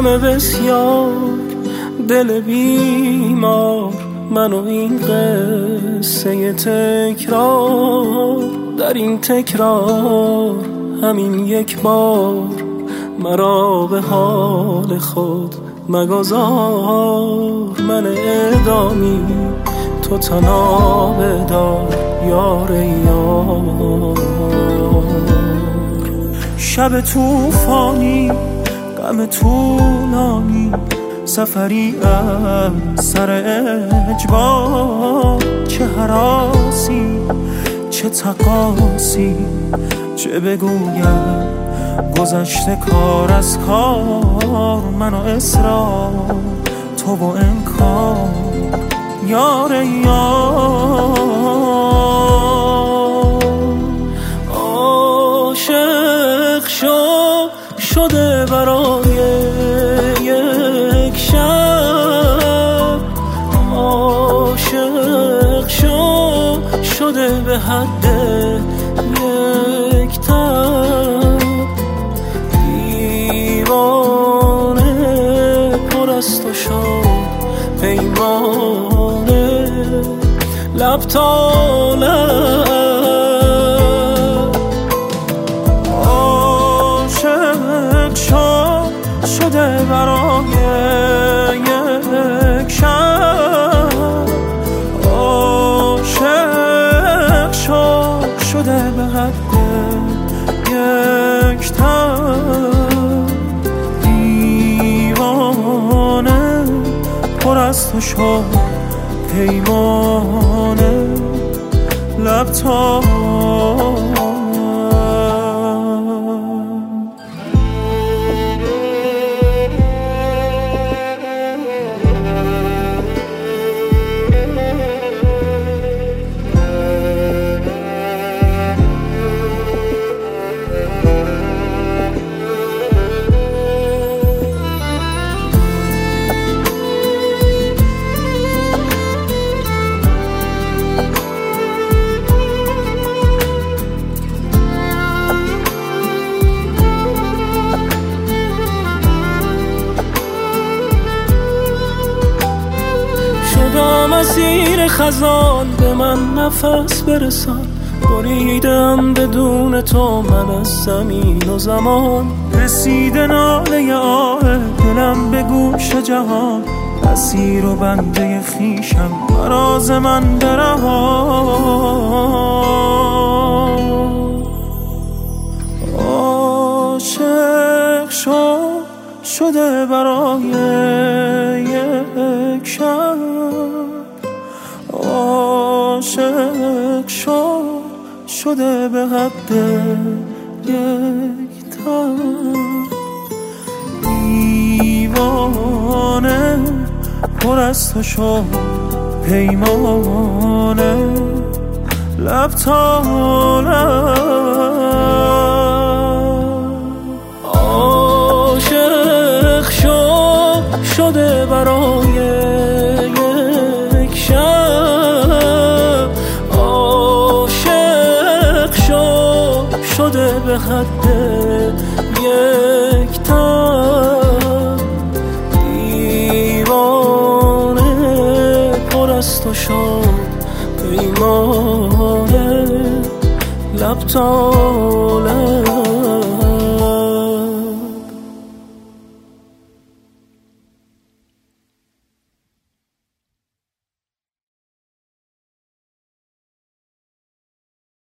غم بسیار، دل بیمار، من و این قصه تکرار. در این تکرار همین یک بار مرا به حال خود مگذار. من اعدامی تو تنها بدار یار یار. شب توفانی، غم طولانی، سفری از سر اجبار. چه هراسی، چه تقاسی، چه بگویم گذشته کار از کار. من و اصرار، تو و انکار یار یار. عاشق شده برای یک شب، عاشق شده به حد یک تب. دیوانه پر است و شد پیمانه، لب تا لب. عاشق شده برای یک شب، عاشق شده به حد یک تب. دیوانه پر است و شد پیمانه، لب تا مسیر خزان. به من نفس برسان، بریدم بدون تو من از زمین و زمان. رسیده ناله آه دلم به گوش جهان، اسیر و بنده خویشم مراز من برهان. عاشق شده برای یک شب، عاشق شده به حد یک تب. دیوانه پر است و شد پیمانه، لب تا لب. عاشق شده برای یک شب، عاشق شده به حد یک تب. دیوانه پر است و شد پیمانه، لب تا لب.